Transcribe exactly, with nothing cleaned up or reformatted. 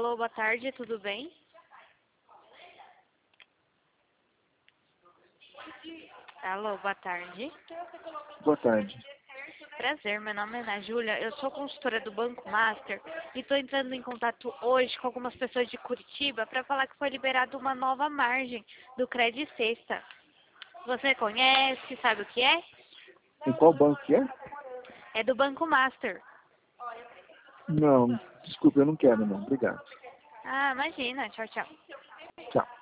Alô, boa tarde, tudo bem? Alô, boa tarde. Boa tarde. Prazer, meu nome é Ana Júlia, eu sou consultora do Banco Master e estou entrando em contato hoje com algumas pessoas de Curitiba para falar que foi liberada uma nova margem do Credit Sexta. Você conhece, sabe o que é? Em qual banco que é? É do Banco Master. Não, desculpe, eu não quero não. Obrigado. Ah, imagina, tchau, tchau. Tchau.